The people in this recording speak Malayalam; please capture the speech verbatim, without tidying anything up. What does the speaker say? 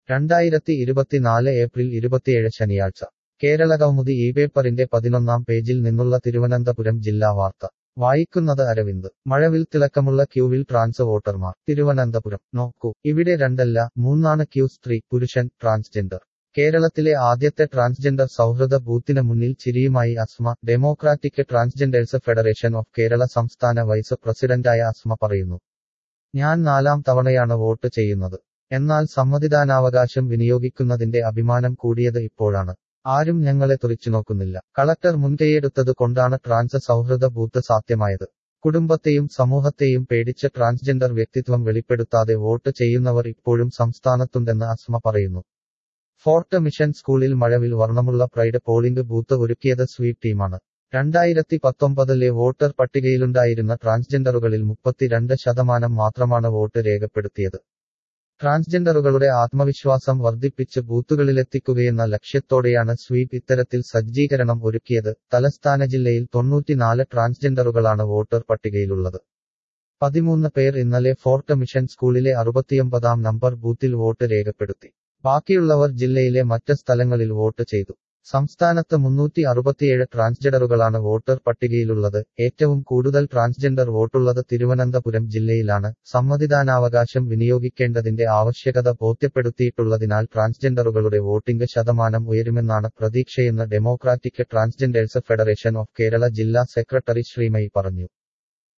രണ്ടായിരത്തി ഇരുപത്തിനാല് ഏപ്രിൽ ഇരുപത്തിയേഴ് ശനിയാഴ്ച കേരള കൗമുദി ഈ പേപ്പറിന്റെ പതിനൊന്നാം പേജിൽ നിന്നുള്ള തിരുവനന്തപുരം ജില്ലാ വാർത്ത വായിക്കുന്നത് അരവിന്ദ്. മഴവിൽ തിളക്കമുള്ള ക്യൂവിൽ ട്രാൻസ് വോട്ടർമാർ. തിരുവനന്തപുരം. നോക്കൂ, ഇവിടെ രണ്ടല്ല മൂന്നാണ് ക്യൂ. സ്ത്രീ, പുരുഷൻ, ട്രാൻസ്ജെൻഡർ. കേരളത്തിലെ ആദ്യത്തെ ട്രാൻസ്ജെൻഡർ സൗഹൃദ ബൂത്തിന് മുന്നിൽ ചിരിയുമായി Asma. Democratic transgenders federation of Kerala സംസ്ഥാന വൈസ് പ്രസിഡന്റായ അസ്മ പറയുന്നു. ഞാൻ നാലാം തവണയാണ് വോട്ട് ചെയ്യുന്നത്. എന്നാൽ സമ്മതിദാനാവകാശം വിനിയോഗിക്കുന്നതിന്റെ അഭിമാനം കൂടിയത് ഇപ്പോഴാണ്. ആരും ഞങ്ങളെ തുറിച്ചുനോക്കുന്നില്ല. കളക്ടർ മുൻകൈയെടുത്തത് കൊണ്ടാണ് ട്രാൻസ് സൗഹൃദ ബൂത്ത് സാധ്യമായത്. കുടുംബത്തെയും സമൂഹത്തെയും പേടിച്ച് ട്രാൻസ്ജെൻഡർ വ്യക്തിത്വം വെളിപ്പെടുത്താതെ വോട്ട് ചെയ്യുന്നവർ ഇപ്പോഴും സംസ്ഥാനത്തുണ്ടെന്ന് അസ്മ പറയുന്നു. ഫോർട്ട് മിഷൻ സ്കൂളിൽ മഴവിൽ വർണ്ണമുള്ള പ്രൈഡ് പോളിംഗ് ബൂത്ത് ഒരുക്കിയത് സ്വീപ് ടീമാണ്. രണ്ടായിരത്തി പത്തൊമ്പതിലെ വോട്ടർ പട്ടികയിലുണ്ടായിരുന്ന ട്രാൻസ്ജെൻഡറുകളിൽ മുപ്പത്തിരണ്ട് ശതമാനം മാത്രമാണ് വോട്ട് രേഖപ്പെടുത്തിയത്. ട്രാൻസ്ജെൻഡറുകളുടെ ആത്മവിശ്വാസം വർദ്ധിപ്പിച്ച് ബൂത്തുകളിലെത്തിക്കുകയെന്ന ലക്ഷ്യത്തോടെയാണ് സ്വീപ് ഇത്തരത്തിൽ സജ്ജീകരണം ഒരുക്കിയത്. തലസ്ഥാന ജില്ലയിൽ തൊണ്ണൂറ്റിനാല് ട്രാൻസ്ജെൻഡറുകളാണ് വോട്ടർ പട്ടികയിലുള്ളത്. പതിമൂന്ന് പേർ ഇന്നലെ ഫോർട്ട് മിഷൻ സ്കൂളിലെ അറുപത്തിയൊമ്പതാം നമ്പർ ബൂത്തിൽ വോട്ട് രേഖപ്പെടുത്തി. ബാക്കിയുള്ളവർ ജില്ലയിലെ മറ്റ് സ്ഥലങ്ങളിൽ വോട്ട് ചെയ്തു. സംസ്ഥാനത്ത് മുന്നൂറ്റി അറുപത്തിയേഴ് ട്രാൻസ്ജെൻഡറുകളാണ് വോട്ടർ പട്ടികയിലുള്ളത്. ഏറ്റവും കൂടുതൽ ട്രാൻസ്ജെൻഡർ വോട്ടുള്ളത് തിരുവനന്തപുരം ജില്ലയിലാണ്. സമ്മതിദാനാവകാശം വിനിയോഗിക്കേണ്ടതിന്റെ ആവശ്യകത ബോധ്യപ്പെടുത്തിയിട്ടുള്ളതിനാൽ ട്രാൻസ്ജെൻഡറുകളുടെ വോട്ടിംഗ് ശതമാനം ഉയരുമെന്നാണ് പ്രതീക്ഷയെന്ന് democratic transgenders federation of Kerala ജില്ലാ സെക്രട്ടറി ശ്രീമയി പറഞ്ഞു.